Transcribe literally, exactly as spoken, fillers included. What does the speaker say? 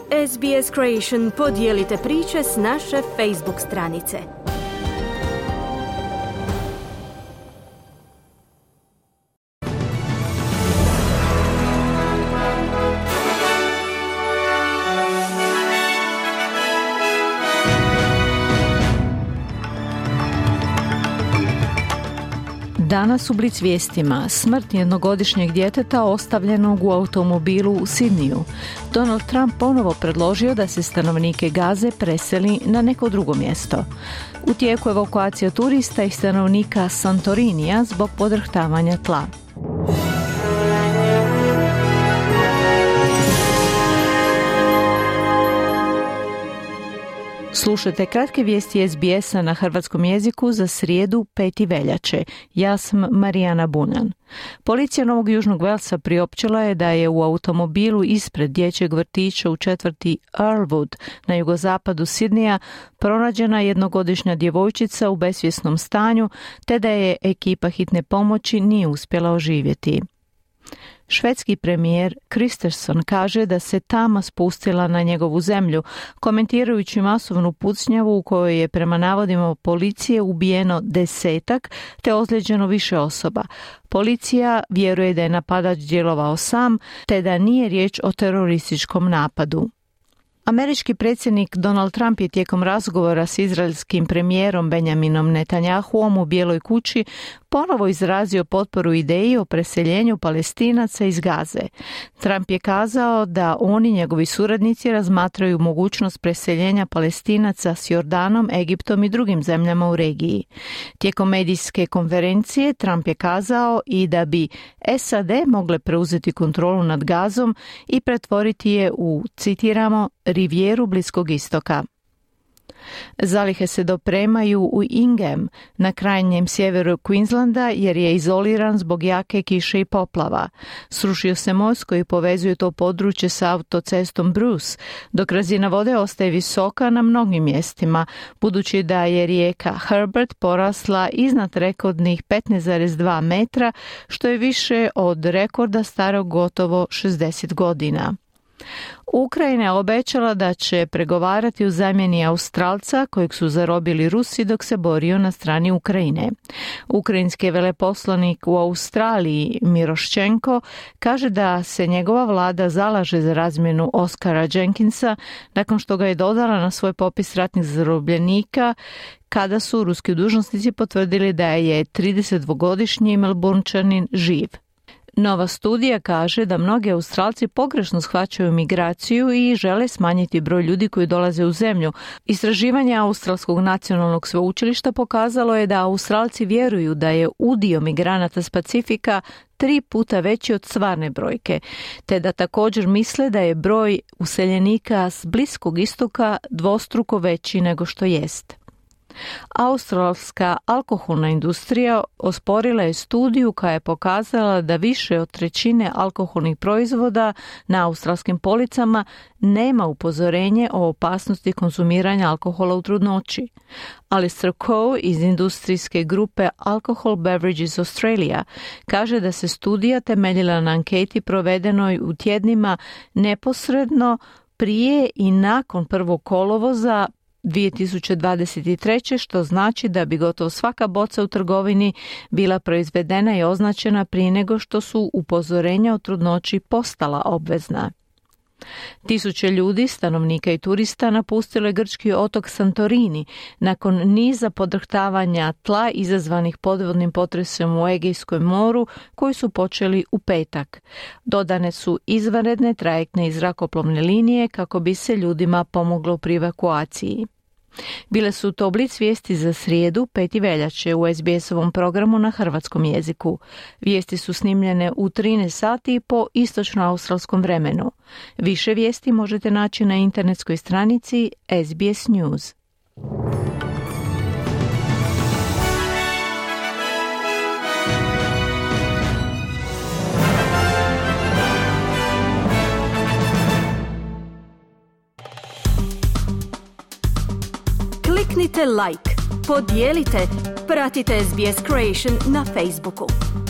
S B S Creation podijelite priče s naše Facebook stranice. Danas u Blic vijestima smrt jednogodišnjeg djeteta ostavljenog u automobilu u Sidniju. Donald Trump ponovo predložio da se stanovnike Gaze preseli na neko drugo mjesto. U tijeku evakuacija turista i stanovnika Santorinija zbog podrhtavanja tla. Slušajte kratke vijesti S B S-a na hrvatskom jeziku za srijedu peti veljače. Ja sam Marijana Bunan. Policija Novog Južnog Velsa priopćila je da je u automobilu ispred dječjeg vrtića u četvrti Earlwood na jugozapadu Sidneya pronađena jednogodišnja djevojčica u besvjesnom stanju, te da je ekipa hitne pomoći nije uspjela oživjeti. Švedski premijer Kristersson kaže da se tama spustila na njegovu zemlju, komentirajući masovnu pucnjavu u kojoj je prema navodima policije ubijeno desetak te ozlijeđeno više osoba. Policija vjeruje da je napadač djelovao sam te da nije riječ o terorističkom napadu. Američki predsjednik Donald Trump je tijekom razgovora s izraelskim premijerom Benjaminom Netanjahuom u Bijeloj kući ponovo izrazio potporu ideji o preseljenju Palestinaca iz Gaze. Trump je kazao da oni, njegovi suradnici, razmatraju mogućnost preseljenja Palestinaca s Jordanom, Egiptom i drugim zemljama u regiji. Tijekom medijske konferencije Trump je kazao i da bi S A D mogle preuzeti kontrolu nad Gazom i pretvoriti je u, citiramo, rivijeru Bliskog istoka. Zalihe se dopremaju u Ingham, na krajnjem sjeveru Queenslanda, jer je izoliran zbog jake kiše i poplava. Srušio se most koji povezuje to područje sa autocestom Bruce, dok razina vode ostaje visoka na mnogim mjestima, budući da je rijeka Herbert porasla iznad rekordnih petnaest zarez dva metra, što je više od rekorda starog gotovo šezdeset godina. Ukrajina je obećala da će pregovarati u zamjeni Australca kojeg su zarobili Rusi dok se borio na strani Ukrajine. Ukrajinski veleposlanik u Australiji Miroščenko kaže da se njegova vlada zalaže za razmjenu Oskara Jenkinsa nakon što ga je dodala na svoj popis ratnih zarobljenika kada su ruski dužnosnici potvrdili da je tridesetdvogodišnji Melbournečanin živ. Nova studija kaže da mnogi Australci pogrešno shvaćaju migraciju i žele smanjiti broj ljudi koji dolaze u zemlju. Istraživanje Australskog nacionalnog sveučilišta pokazalo je da Australci vjeruju da je udio migranata s Pacifika tri puta veći od stvarne brojke, te da također misle da je broj useljenika s Bliskog istoka dvostruko veći nego što jest. Australska alkoholna industrija osporila je studiju koja je pokazala da više od trećine alkoholnih proizvoda na australskim policama nema upozorenje o opasnosti konzumiranja alkohola u trudnoći. Alistair Coe iz industrijske grupe Alcohol Beverages Australia kaže da se studija temeljila na anketi provedenoj u tjednima neposredno prije i nakon prvog kolovoza dvije tisuće dvadeset treće, što znači da bi gotovo svaka boca u trgovini bila proizvedena i označena prije nego što su upozorenja o trudnoći postala obvezna. Tisuće ljudi, stanovnika i turista napustilo je grčki otok Santorini nakon niza podrhtavanja tla izazvanih podvodnim potresom u Egejskom moru koji su počeli u petak. Dodane su izvanredne trajektne i zrakoplovne linije kako bi se ljudima pomoglo pri evakuaciji. Bile su to Blic vijesti za srijedu peti veljače u S B S-ovom programu na hrvatskom jeziku. Vijesti su snimljene u trinaest sati po istočno-australskom vremenu. Više vijesti možete naći na internetskoj stranici S B S News. Kliknite like, podijelite, pratite S B S Creation na Facebooku.